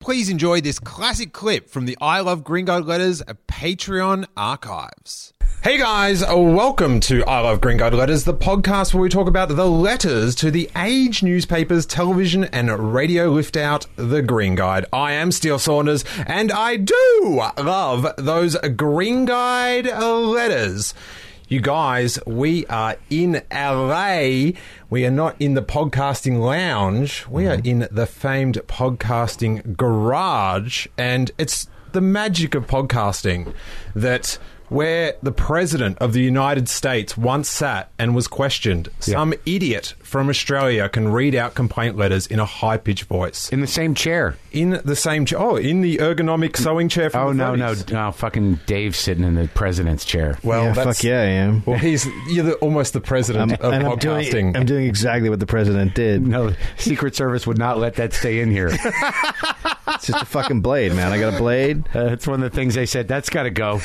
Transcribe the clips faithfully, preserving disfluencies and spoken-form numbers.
please enjoy this classic clip from the I Love Gringo Letters Patreon archives. Hey guys, welcome to I Love Gringo Letters, the podcast where we talk about the letters to the Age newspapers, television and radio lift out, the Green Guide. I am Steele Saunders, and I do love those Green Guide letters. You guys, we are in L A. We are not in the podcasting lounge. We mm. are in the famed podcasting garage. And it's the magic of podcasting that where the president of the United States once sat and was questioned, yeah. some idiot from Australia can read out complaint letters in a high-pitched voice. In the same chair. In the same chair. Oh, in the ergonomic sewing chair from oh, the no, thirties. no, no. Fucking Dave's sitting in the president's chair. Well, yeah, that's, fuck yeah, I am. Well, he's you're the, almost the president I'm, of and podcasting. I'm doing, I'm doing exactly what the president did. No, Secret Service would not let that stay in here. It's just a fucking blade, man. I got a blade. Uh, it's one of the things they said, that's got to go.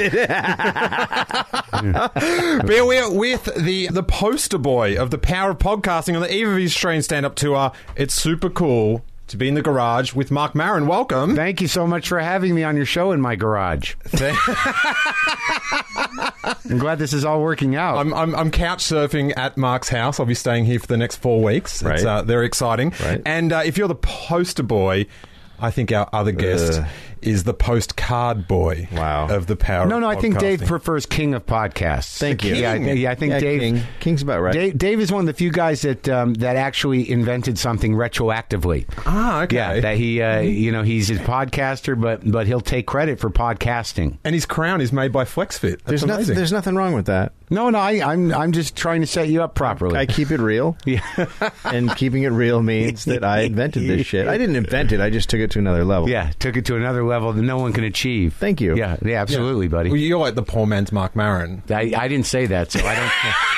But we're with the, the poster boy of the power of podcasting on the eve of his Australian stand-up tour. It's super cool to be in the garage with Mark Maron. Welcome. Thank you so much for having me on your show in my garage. I'm glad this is all working out. I'm, I'm, I'm couch surfing at Mark's house. I'll be staying here for the next four weeks. Right. It's uh, very exciting. Right. And uh, if you're the poster boy, I think our other guest Ugh. is the postcard boy Wow. of the power no, no, of I think Dave podcasting. prefers king of podcasts. Thank you. Yeah, I, yeah, I think Yeah, Dave... King. King's about right. Dave, Dave is one of the few guys that um, that actually invented something retroactively. Ah, okay. Yeah, that he, uh, you know, he's a podcaster, but but he'll take credit for podcasting. And his crown is made by FlexFit. That's There's amazing. nothing. There's nothing wrong with that. No, no, I, I'm I'm just trying to set you up properly. I keep it real. Yeah. And keeping it real means that I invented this shit. I didn't invent it. I just took it to another level. Yeah, took it to another level that no one can achieve. Thank you. Yeah, yeah, absolutely, buddy. Well, you're like the poor man's Mark Maron. I, I didn't say that, so I don't.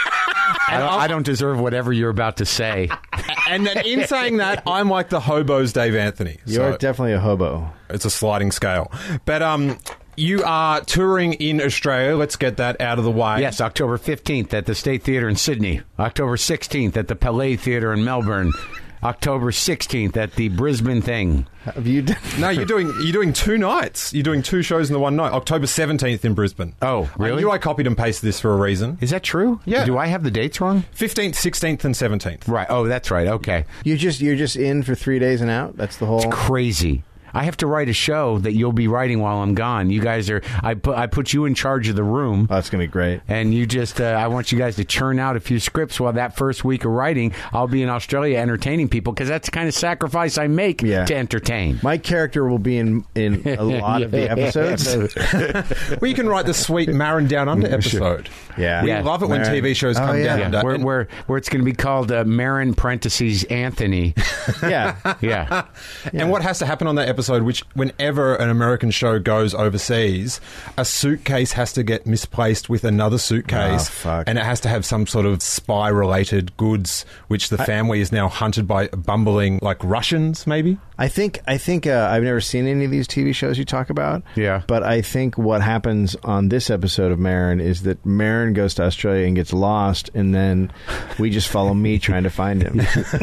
I don't, I don't deserve whatever you're about to say. And then in saying that, I'm like the hobo's Dave Anthony. You're So definitely a hobo. it's a sliding scale. But um, you are touring in Australia. Let's get that out of the way. Yes, October fifteenth at the State Theatre in Sydney. October sixteenth at the Palais Theatre in Melbourne. October sixteenth at the Brisbane thing. Have you done? No, you're doing you're doing two nights. You're doing two shows in the one night. October seventeenth in Brisbane. Oh, really? I knew I copied and pasted this for a reason. Is that true? Yeah. Do I have the dates wrong? fifteenth, sixteenth, and seventeenth. Right. Oh, that's right. Okay. You just you're just in for three days and out. That's the whole. Crazy. I have to write a show that you'll be writing while I'm gone. You guys are. I put. I put you in charge of the room. Oh, that's gonna be great. And you just, uh, I want you guys to churn out a few scripts while that first week of writing, I'll be in Australia entertaining people because that's the kind of sacrifice I make Yeah. to entertain. My character will be in in a lot of the episodes. Well, you can write the sweet Maron Down Under episode. Yeah. We Yeah. love it when Maron. T V shows Oh, come yeah. down under. Where, And- where, where it's going to be called uh, Marin parentheses Anthony. Yeah. Yeah. And what has to happen on that episode, which whenever an American show goes overseas, a suitcase has to get misplaced with another suitcase. Oh, fuck. And it has to have some sort of spy-related goods, which the family is now hunted by bumbling, like Russians, maybe? I think I think uh, I've never seen any of these T V shows you talk about. Yeah. But I think what happens on this episode of Maron is that Maron goes to Australia and gets lost, and then we just follow me trying to find him.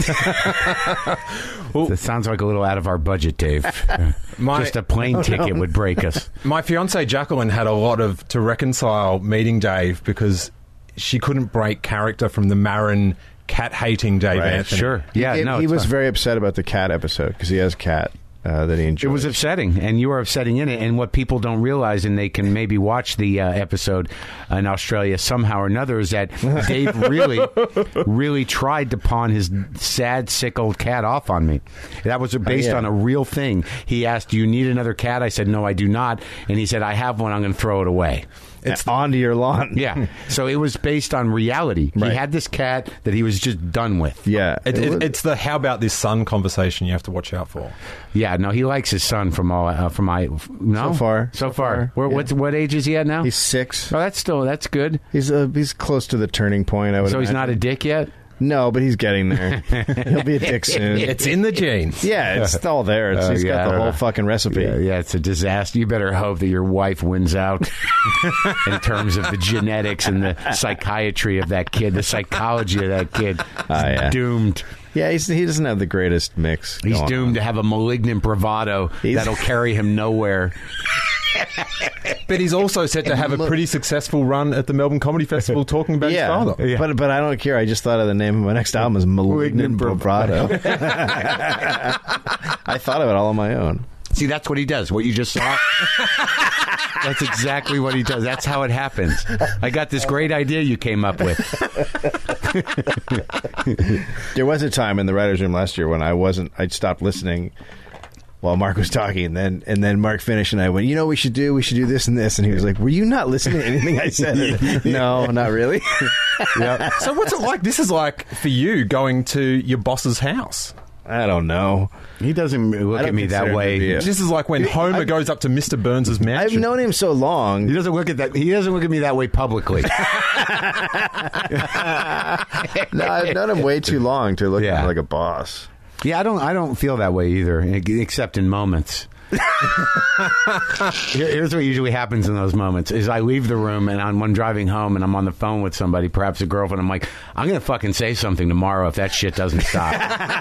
That sounds like a little out of our budget, Dave. My- Just a plane ticket would break us. My fiancée Jacqueline had a lot of to reconcile meeting Dave because she couldn't break character from the Maron cat-hating Dave Right, Anthony. Sure. Yeah, he, no. he it's was fine. very upset about the cat episode because he has a cat uh, that he enjoys. It was upsetting, and you were upsetting in it. And what people don't realize, and they can maybe watch the uh, episode in Australia somehow or another, is that Dave really, really tried to pawn his sad, sick old cat off on me. That was based yeah. on a real thing. He asked, "Do you need another cat?" I said, "No, I do not." And he said, "I have one. I'm going to throw it away." It's onto your lawn. Yeah. So it was based on reality. Right. He had this cat that he was just done with. Yeah. It, It it, was- it's the how about this son conversation you have to watch out for. Yeah. No, he likes his son from all uh, from my no So far. So, So far. far, Where, yeah. what's what age is he at now? He's six. Oh, that's still that's good. He's uh, he's close to the turning point. I would. So he's imagine. not a dick yet. No, but he's getting there. He'll be a dick soon. It's in the genes. Yeah, it's all there. It's, Oh, he's yeah, I got the don't whole know. fucking recipe. Yeah, yeah, it's a disaster. You better hope that your wife wins out in terms of the genetics and the psychiatry of that kid, the psychology of that kid. Oh, yeah. Doomed. Yeah, he's, he doesn't have the greatest mix. He's going doomed on. to have a malignant bravado He's- that'll carry him nowhere. But he's also set to have a pretty successful run at the Melbourne Comedy Festival talking about Yeah, his father. Yeah. but but I don't care. I just thought of the name of my next album as Malignant Malignant Bravado. I thought of it all on my own. See, that's what he does. What you just saw. That's exactly what he does. That's how it happens. I got this great idea you came up with. There was a time in the writers' room last year when I wasn't. I stopped listening while Mark was talking, and then and then Mark finished, and I went, "You know, what we should do. We should do this and this." And he was like, "Were you not listening to anything I said?" No, not really. Yeah. So what's it like? This is like for you going to your boss's house. I don't know. He doesn't look I at don't me that consider him way. to be a- This is like when Homer I- goes up to Mister Burns' mansion. I've known him so long. He doesn't look at that. He doesn't look at me that way publicly. No, I've known him way too long to look Yeah. at him like a boss. Yeah, I don't. I don't feel that way either, except in moments. Here- Here's what usually happens in those moments: is I leave the room and I'm when driving home and I'm on the phone with somebody, perhaps a girlfriend. I'm like, I'm gonna fucking say something tomorrow if that shit doesn't stop.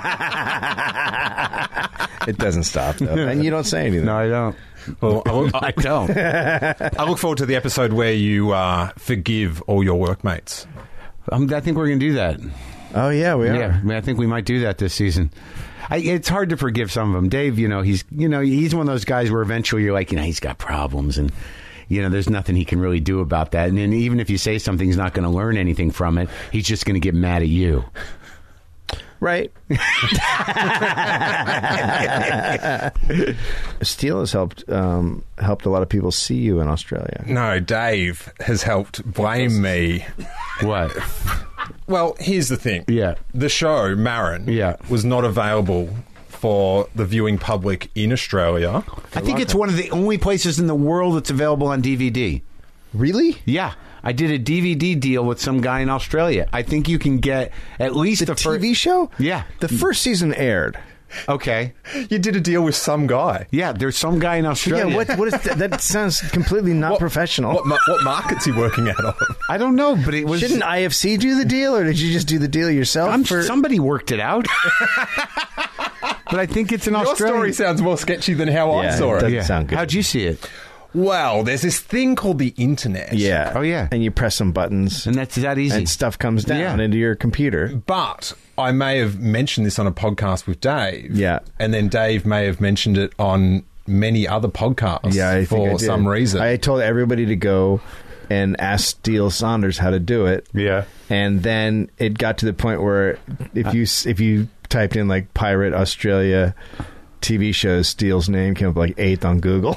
It doesn't stop though, and you don't say anything. No, I don't. Well, I look, I don't. I look forward to the episode where you uh, forgive all your workmates. Um, I think we're gonna do that. Oh yeah, we are. Yeah, I, mean, I think we might do that this season. I, it's hard to forgive some of them. Dave, you know, he's you know he's one of those guys where eventually you're like, you know, he's got problems, and you know, there's nothing he can really do about that. And then even if you say something, he's not going to learn anything from it. He's just going to get mad at you. Right. Steele has helped um, helped a lot of people see you in Australia. No, Dave has helped blame me. What? Well, here's the thing. Yeah. The show, Marin, Yeah. was not available for the viewing public in Australia. I think it's one of the only places in the world that's available on D V D. Really? Yeah. I did a D V D deal with some guy in Australia. I think you can get at least The the first T V show? Yeah. The first season aired. Okay. You did a deal with some guy. Yeah, there's some guy in Australia. Yeah, what what is that? That sounds completely not What- professional. What, ma- what market's he working out of? I don't know, but it was. Shouldn't I F C do the deal, or did you just do the deal yourself? I'm, for- somebody worked it out. But I think it's in Your Australia. story sounds more sketchy than how I Yeah, saw it it. doesn't sound good. How'd you see it? Well, there's this thing called the internet. Yeah. Oh, yeah. And you press some buttons, And that's that easy. and stuff comes down Yeah. into your computer. But I may have mentioned this on a podcast with Dave. Yeah. And then Dave may have mentioned it on many other podcasts Yeah, I think for I did. some reason. I told everybody to go and ask Steele Saunders how to do it. Yeah. And then it got to the point where if you if you typed in like pirate Australia T V shows, Steele's name came up like eighth on Google.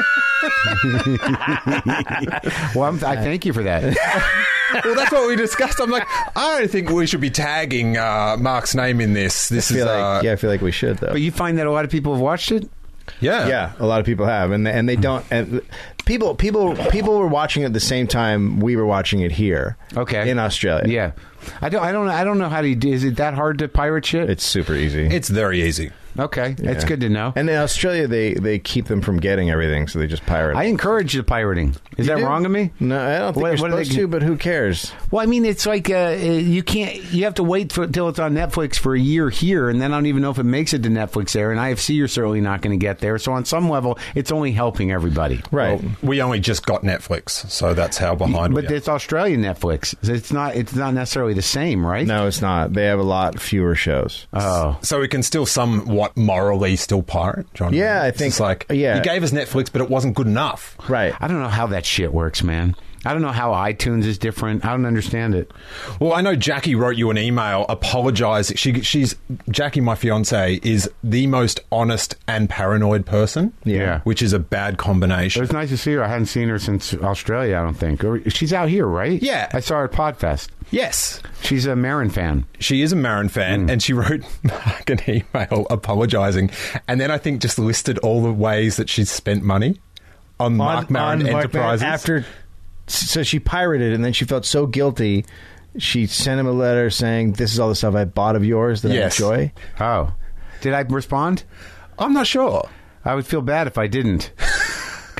Well, I'm, I thank you for that. Well, that's what we discussed. I'm like, I don't think we should be tagging uh, Mark's name in this. This I is, feel like, uh, yeah, I feel like we should though. But you find that a lot of people have watched it? yeah. Yeah, a lot of people have, and they, and they don't. And people, people, people were watching it at the same time we were watching it here. Okay. in Australia. Yeah. I don't. I don't. I don't know how to. Is it that hard to pirate shit? It's super easy. It's very easy. okay. It's Yeah. good to know. And in Australia, they they keep them from getting everything, so they just pirate. I it. encourage the pirating. Is that do? wrong of me? No, I don't think What- you're what do they supposed do? to, but who cares? Well, I mean, it's like uh, you can't. You have to wait for until it's on Netflix for a year here, and then I don't even know if it makes it to Netflix there. And I F C, you're certainly not going to get there. So on some level, it's only helping everybody. Right. Well, we only just got Netflix, so that's how behind But we are. it's Australian Netflix. It's not. It's not necessarily the same, right? No, it's not. They have a lot fewer shows. Oh. So we can still somewhat morally still pirate, John. Yeah, I It's think- just like yeah. you gave us Netflix, but it wasn't good enough. Right. I don't know how that shit works, man. I don't know how iTunes is different. I don't understand it. Well, I know Jackie wrote you an email apologising. She, she's Jackie, my fiance, is the most honest and paranoid person. Yeah. which is a bad It combination. was nice to see her. I hadn't seen her since Australia, I don't think. Or, she's out here, right? Yeah. I saw her at Podfest. Yes, She's a Marin fan. she is a Marin fan, Mm. and she wrote Mark an email apologising, and then I think just listed all the ways that she's spent money on Mark Maron Mark Enterprises. Maron after, so she pirated, and then she felt so guilty. She sent him a letter saying, "This is all the stuff I bought of yours that Yes. I enjoy." Oh. Did I respond? I'm not sure. I would feel bad if I didn't. Because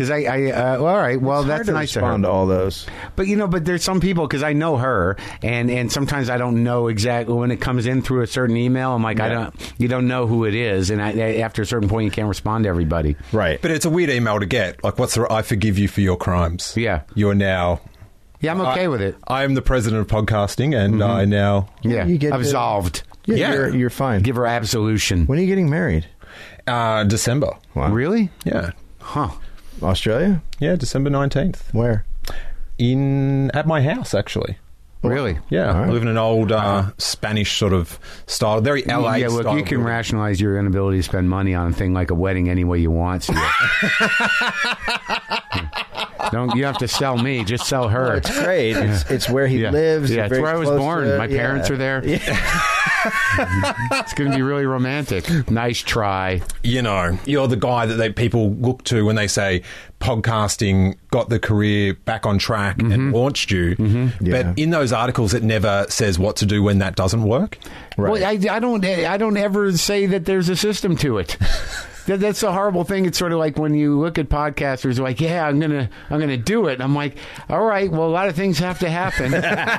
because I, I uh, well, all right, well, It's hard that's to nice of respond her. to all those. But you know, but there's some people because I know her, and and sometimes I don't know exactly when it comes in through a certain email. I'm like, I Yeah. don't, you don't know who it is, and I, after a certain point, you can't respond to everybody. Right. But it's a weird email to get. Like, what's the, I forgive you for your crimes. Yeah. You're now... Yeah, I'm okay I, with it. I am the president of podcasting, and Mm-hmm. I now... Yeah, you get to- absolved. Yeah, Yeah. You're, you're fine. Give her absolution. When are you getting married? Uh, December. Wow. Really? Yeah. Huh. Australia? Yeah, December nineteenth. Where? In... At my house, actually. Really? Yeah, All right. I live in an old uh, Spanish sort of style, very L A Yeah, look, style. you can building. rationalize your inability to spend money on a thing like a wedding any way you want. So don't you have to sell me? Just sell her. Oh, it's great. It's, it's where he yeah. lives. Yeah, You're it's very where I was close born. to- My yeah. parents are there. It's going to be really romantic. Nice try. You know, you're the guy that they, people look to when they say podcasting got the career back on track Mm-hmm. and launched you. Yeah. But in those articles, it never says what to do when that doesn't work. Right. Well, I, I don't. I don't ever say that there's a system to it. That, that's the horrible thing. It's sort of like when you look at podcasters, like, yeah, I'm gonna, I'm gonna do it. And I'm like, all right, well, a lot of things have to happen.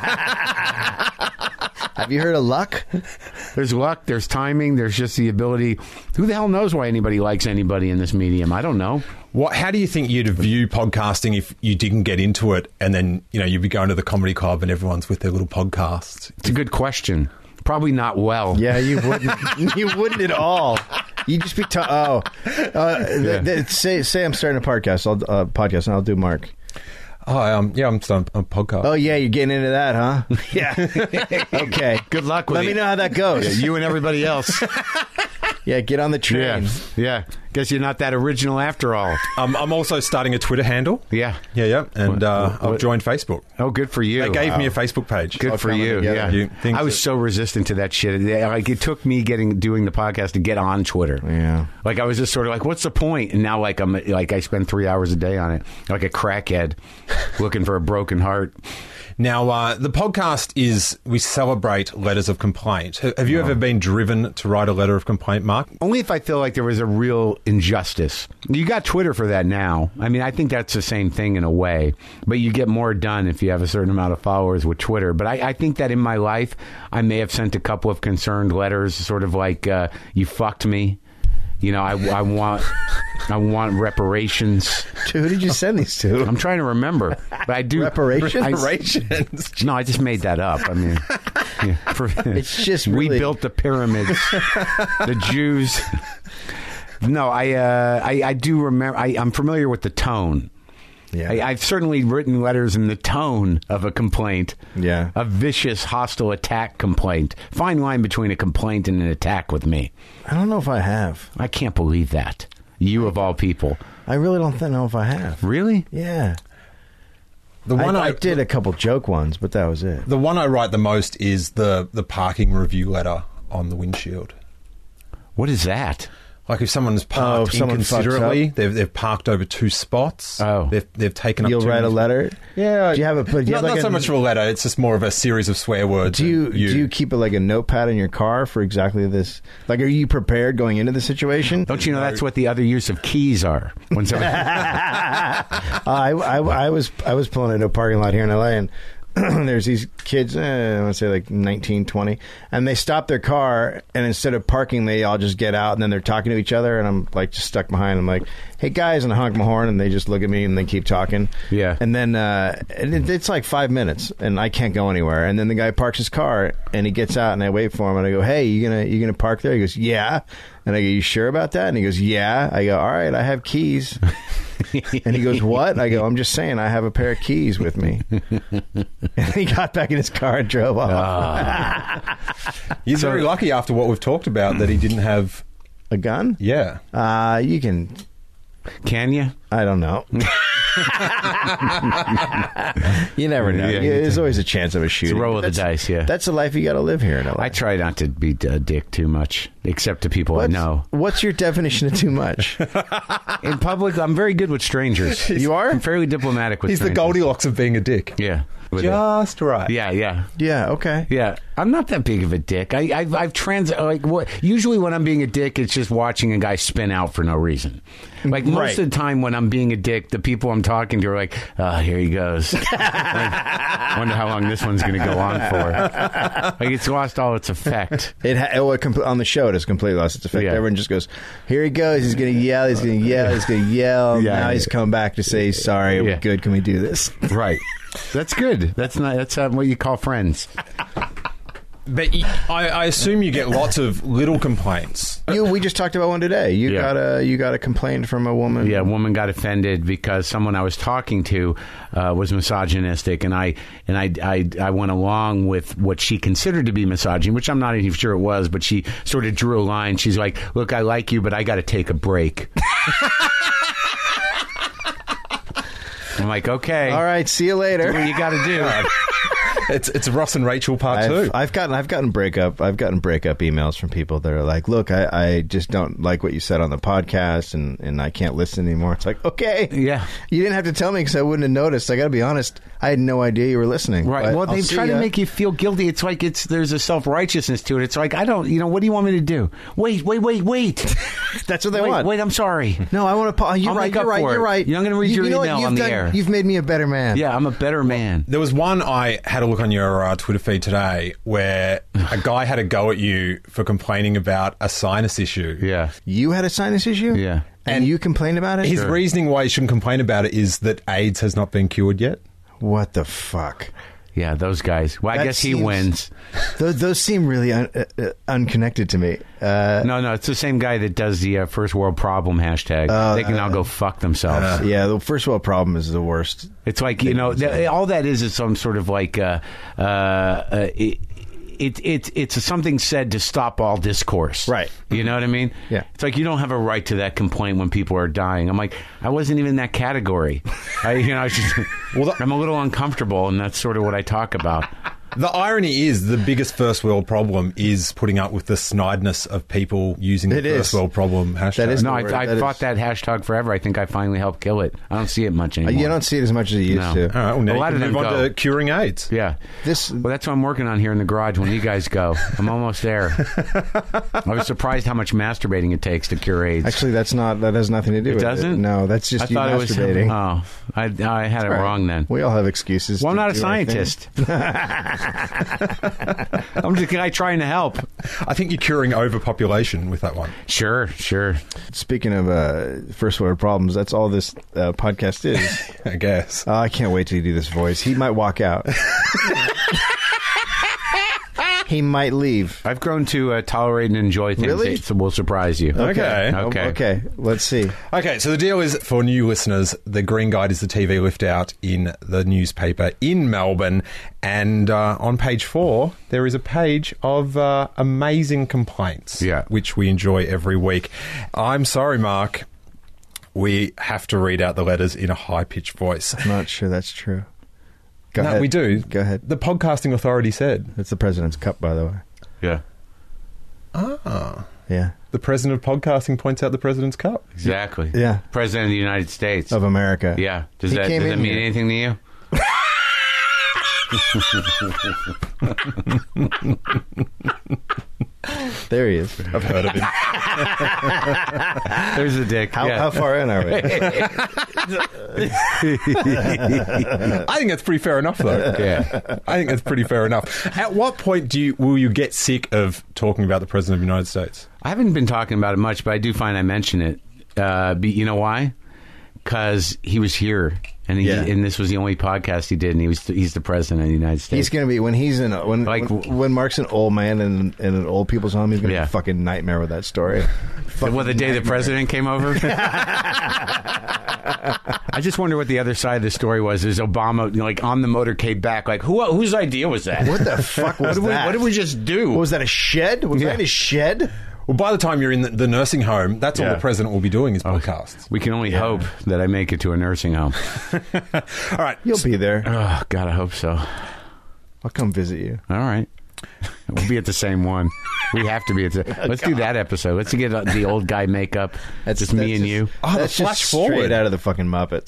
Have you heard of luck? There's luck, there's timing, there's just the ability. Who the hell knows why anybody likes anybody in this medium? I don't know. What? How do you think you'd view podcasting if you didn't get into it, and then you know you'd be going to the comedy club and everyone's with their little podcast? It's a good question. Probably not well. Yeah, you wouldn't. You wouldn't at all. You just be ta- oh, uh, th- th- say say I'm starting a podcast. I'll uh, podcast and I'll do Mark. Oh, um, yeah, I'm starting a podcast. Oh yeah, you're getting into that, huh? Yeah. Okay. Good luck with Let it. me know how that goes. Yeah, you and everybody else. Yeah, get on the train. Yeah. Yeah. Guess you're not that original after all. Um, I'm also starting a Twitter handle. Yeah. Yeah, yeah, and What- uh, what- I've joined Facebook. Oh, good for you. They gave Wow. me a Facebook page. Good All for coming you. together. Yeah, You think I was that- so resistant to that shit. Yeah, Like it took me getting doing the podcast to get on Twitter. Yeah. Like I was just sort of like, what's the point? And now like I'm like I spend three hours a day on it, like a crackhead, looking for a broken heart. Now, uh, the podcast is, we celebrate letters of complaint. Ha- Have you ever been driven to write a letter of complaint, Mark? Only if I feel like there was a real injustice. You got Twitter for that now. I mean, I think that's the same thing in a way, but you get more done if you have a certain amount of followers with Twitter. But I, I think that in my life, I may have sent a couple of concerned letters, sort of like, uh, you fucked me. You know, I, I want I want reparations. To who did you send these to? I'm trying to remember, but I do Reparations? I- Reparations. No, I just made that up. I mean, yeah, for- It's just we really- built the pyramids, the Jews. No, I, uh, I I do remember. I, I'm familiar with the tone. Yeah. I, I've certainly written letters in the tone of a complaint. Yeah. A vicious, hostile attack complaint. Fine line between a complaint and an attack with me. I don't know if I have. I can't believe that. You of all people. I really don't think, know if I have. Really? Yeah. The one I, I, I did a couple joke ones, but that was it. The one I write the most is the the parking review letter on the windshield. What is that? Like if someone's Oh, parked if someone fucks inconsiderately, up. they've they've parked over two spots. Oh. they've they've taken up. You'll too write a many- letter? Yeah, Do you have a- do you not, have like not so a- much of a letter. It's just more of a series of swear words. Do you, and do you keep a, like a notepad in your car for exactly this? Like, are you prepared going into the situation? Don't you know that's what the other use of keys are? When somebody, Uh, I, I, I was I was pulling into a parking lot here in L A, and there's these kids, eh, I want to say like nineteen, twenty, and they stop their car, and instead of parking, they all just get out, and then they're talking to each other, and I'm like just stuck behind. I'm like, hey guys, and I honk my horn, and they just look at me, and they keep talking. Yeah. And then uh, and it, it's like five minutes, and I can't go anywhere. And then the guy parks his car, and he gets out, and I wait for him, and I go, hey, you gonna you gonna park there? He goes, yeah. And I go, you sure about that? And he goes, yeah. I go, all right, I have keys. And he goes, what? I go, I'm just saying, I have a pair of keys with me. And he got back in his car and drove off. He's very lucky after what we've talked about that he didn't have. A gun? Yeah, Uh, you can, can you? I don't know. You never know. Yeah, Yeah, you there's do. always a chance of a shooting. roll of the That's- dice, yeah. That's the life you got to live here in L A. I try not to be a dick too much, except to people What's, I know. What's your definition of too much? In public, I'm very good with strangers. You are? I'm fairly diplomatic with he's the strangers. Goldilocks of being a dick. Yeah. With it. Just right. Yeah, yeah. Yeah, okay. Yeah. I'm not that big of a dick. I, I've, I've trans like what. Usually, when I'm being a dick, it's just watching a guy spin out for no reason. Like most Right. of the time, when I'm being a dick, the people I'm talking to are like, "Oh, here he goes." Like, wonder how long this one's going to go on for. Like it's lost all its effect. It ha- oh, it compl- on the show, it has completely lost its effect. Yeah. Everyone just goes, "Here he goes. He's going to yell. He's going to yell. He's going to yell." Yeah. Now he's come back to say, "Sorry, Yeah. we're good. Can we do this?" Right. That's good. That's not. That's uh, what you call friends. But y- I, I assume you get lots of little complaints. You, we just talked about one today. You Yeah. got a you got a complaint from a woman. Yeah, a woman got offended because someone I was talking to uh, was misogynistic, and I and I, I I went along with what she considered to be misogyny, which I'm not even sure it was. But she sort of drew a line. She's like, "Look, I like you, but I got to take a break." I'm like, "Okay, All right. See you later. do what you got to do." It's it's Ross and Rachel part two. I've, I've gotten I've gotten breakup I've gotten breakup emails from people that are like, "Look, I, I just don't like what you said on the podcast, and, and I can't listen anymore." It's like, okay, Yeah. you didn't have to tell me because I wouldn't have noticed. I got to be honest, I had no idea you were listening. Right. But Well, I'll they see try ya. to make you feel guilty. It's like it's there's a self righteousness to it. It's like I don't, you know, what do you want me to do? Wait, wait, wait, wait. That's what they wait, want. wait, I'm sorry. No, I want to. You're I'll right. make You're up right. for You're it. right. You're not gonna read You- your you know what? email You've on the done- air. You've made me a better man. Yeah, I'm a better man. There was one I had a look on your uh, Twitter feed today where a guy had a go at you for complaining about a sinus issue. Yeah. You had a sinus issue. Yeah. And, And you complained about it. His Sure. reasoning why he shouldn't complain about it is that AIDS has not been cured yet. What the fuck? Yeah, those guys. Well, I That guess he seems- wins. Those, those seem really un, uh, uh, unconnected to me. Uh, No, no, it's the same guy that does the uh, first world problem hashtag. Uh, they can all go fuck themselves. yeah, the first world problem is the worst. It's like, you know, th- all that is is some sort of like, uh, uh, uh, it, it, it, it's something said to stop all discourse. Right. You know what I mean? Yeah. It's like you don't have a right to that complaint when people are dying. I'm like, I wasn't even in that category. I, you know, I just, Well, that- I'm a little uncomfortable, and that's sort of what I talk about. The irony is the biggest first world problem is putting up with the snideness of people using the It is. first world problem hashtag. That is- No, word. I, I That fought is- that hashtag forever. I think I finally helped kill it. I don't see it much Uh, anymore. You don't see it as much as you used No. to. All right, well, now A you lot can of them move on go. to curing AIDS. Yeah. This Well, that's what I'm working on here in the garage when you guys go. I'm almost there. I was surprised how much masturbating it takes to cure AIDS. actually, that's not. That has nothing to do It with doesn't? it. No, that's just I you thought it was. masturbating. Oh, I, I had it All right. wrong then. We all have excuses. Well, I'm to not a do our thing. scientist. I'm just a guy trying to help. I think you're curing overpopulation with that one. Sure, sure. Speaking of uh, first world problems, that's all this uh, podcast is. I guess. Oh, I can't wait till you do this voice. He might walk out. He might leave. I've grown to uh, tolerate and enjoy things Really? that will surprise you. Okay. Okay. Okay. Let's see. Okay, so the deal is for new listeners, the Green Guide is the T V lift out in the newspaper in Melbourne. And uh, on page four, there is a page of uh, amazing complaints, Yeah. which we enjoy every week. I'm sorry, Mark. We have to read out the letters in a high-pitched voice. I'm not sure that's true. Go no, ahead. we do. Go ahead. The podcasting authority said. It's the President's Cup, by the way. Yeah, Ah. Yeah. The president of podcasting points out the President's Cup. exactly. Yeah. President of the United States. Of America. Yeah. Does He that, came does that in mean here. anything to you? There he is. I've heard of him. There's a dick. How, yeah. how far in are we? I think that's pretty fair enough, though. Yeah. I think that's pretty fair enough. At what point do you will you get sick of talking about the President of the United States? I haven't been talking about it much, but I do find I mention it. Uh, but you know why? Because he was here, and he, Yeah. and this was the only podcast he did, and he was he's the president of the United States. He's going to be, when he's in, when, Like- when, when Mark's an old man in, in an old people's home, he's going to Yeah. be a fucking nightmare with that story. Well, the day the president came over. I just wonder what the other side of the story was. Is Obama, you know, like on the motorcade back? Like who whose idea was that? What the fuck What was did we, that? what did we just do? What was that, a shed? Was Yeah. that a shed? Well, by the time you're in the, the nursing home, that's all Yeah. the president will be doing is podcasts. We can only hope that I make it to a nursing home. All right. You'll be there. Oh God, I hope so. I'll come visit you. All right. We'll be at the same one. We have to be at the. Let's do that episode. Let's get uh, the old guy makeup. That's just me that's and you. Oh, the that's flash just forward. straight out of the fucking Muppets.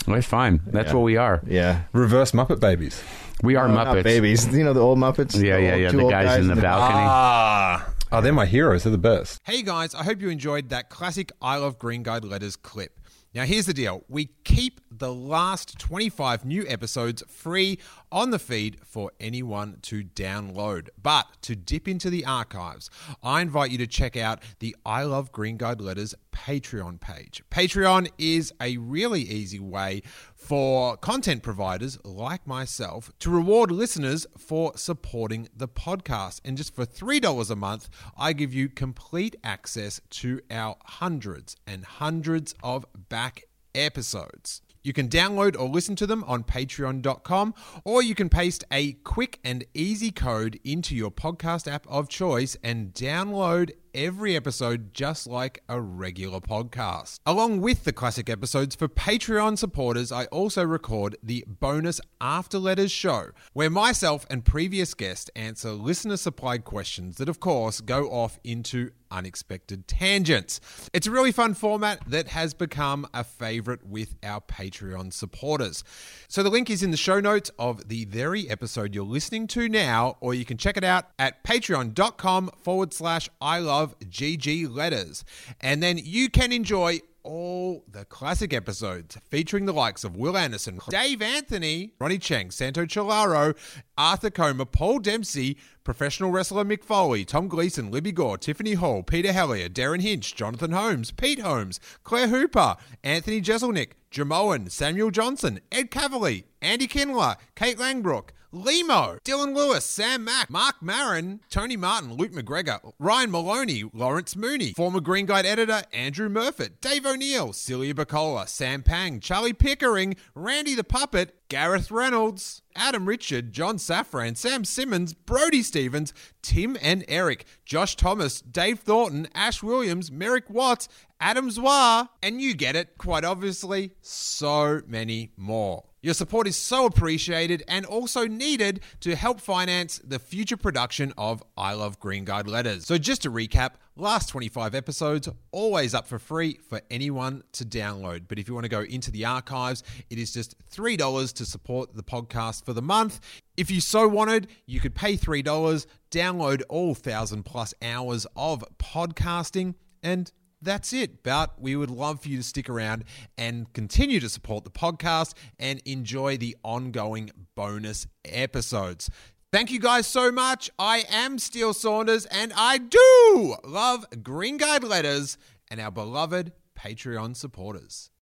Well, it's fine. That's Yeah. what we are. Yeah. Reverse Muppet babies. We are No, Muppets. not babies. You know the old Muppets? Yeah, The yeah, old- yeah. two The old guys in the balcony. Ah. Oh, they're my heroes. They're the best. Hey, guys, I hope you enjoyed that classic I Love Green Guide Letters clip. Now, here's the deal. We keep the last twenty-five new episodes free on the feed for anyone to download. But to dip into the archives, I invite you to check out the I Love Green Guide Letters Patreon page. Patreon is a really easy way for content providers like myself to reward listeners for supporting the podcast. And just for three dollars a month, I give you complete access to our hundreds and hundreds of back episodes. You can download or listen to them on patreon dot com, or you can paste a quick and easy code into your podcast app of choice and download every episode just like a regular podcast. Along with the classic episodes for Patreon supporters, I also record the bonus After Letters show, where myself and previous guests answer listener-supplied questions that, of course, go off into unexpected tangents. It's a really fun format that has become a favorite with our Patreon supporters. So the link is in the show notes of the very episode you're listening to now, or you can check it out at patreon dot com forward slash I love G G letters. And then you can enjoy all the classic episodes featuring the likes of Will Anderson, Dave Anthony, Ronnie Cheng, Santo Chalaro, Arthur Coma, Paul Dempsey, professional wrestler Mick Foley, Tom Gleason, Libby Gore, Tiffany Hall, Peter Hellier, Darren Hinch, Jonathan Holmes, Pete Holmes, Claire Hooper, Anthony Jeselnik, Jamoan, Samuel Johnson, Ed Cavalier, Andy Kindler, Kate Langbrook, Limo, Dylan Lewis, Sam Mack, Mark Marin, Tony Martin, Luke McGregor, Ryan Maloney, Lawrence Mooney, former Green Guide editor Andrew Murfitt, Dave O'Neill, Celia Bacola, Sam Pang, Charlie Pickering, Randy the Puppet, Gareth Reynolds, Adam Richard, John Safran, Sam Simmons, Brody Stevens, Tim and Eric, Josh Thomas, Dave Thornton, Ash Williams, Merrick Watts, Adam Zwar, and you get it, quite obviously, so many more. Your support is so appreciated and also needed to help finance the future production of I Love Green Guide Letters. So just to recap, last twenty-five episodes, always up for free for anyone to download. But if you want to go into the archives, it is just three dollars to support the podcast for the month. If you so wanted, you could pay three dollars, download all one thousand plus hours of podcasting, and that's it. But we would love for you to stick around and continue to support the podcast and enjoy the ongoing bonus episodes. Thank you guys so much. I am Steele Saunders, and I do love Green Guide Letters and our beloved Patreon supporters.